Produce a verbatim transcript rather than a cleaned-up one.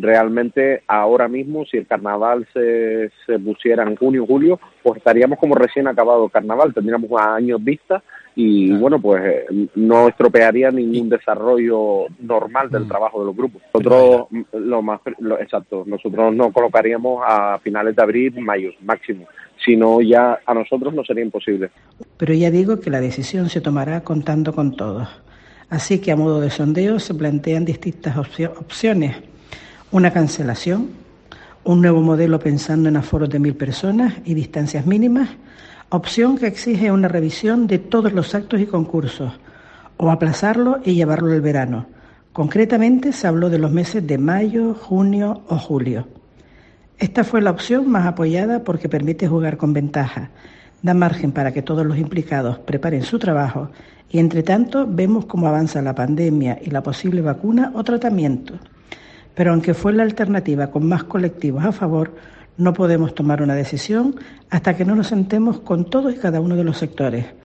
realmente ahora mismo, si el carnaval se, se pusiera en junio o julio, pues estaríamos como recién acabado el carnaval, tendríamos años vista y claro. bueno, pues eh, no estropearía ningún desarrollo normal del mm. trabajo de los grupos. Nosotros, lo más, lo, exacto, nosotros nos colocaríamos a finales de abril, mayo, máximo. Si no, ya a nosotros no sería imposible. Pero ya digo que la decisión se tomará contando con todos. Así que a modo de sondeo se plantean distintas opcio- opciones. Una cancelación, un nuevo modelo pensando en aforos de mil personas y distancias mínimas, opción que exige una revisión de todos los actos y concursos, o aplazarlo y llevarlo al verano. Concretamente se habló de los meses de mayo, junio o julio. Esta fue la opción más apoyada porque permite jugar con ventaja, da margen para que todos los implicados preparen su trabajo y entre tanto vemos cómo avanza la pandemia y la posible vacuna o tratamiento. Pero aunque fue la alternativa con más colectivos a favor, no podemos tomar una decisión hasta que no nos sentemos con todos y cada uno de los sectores.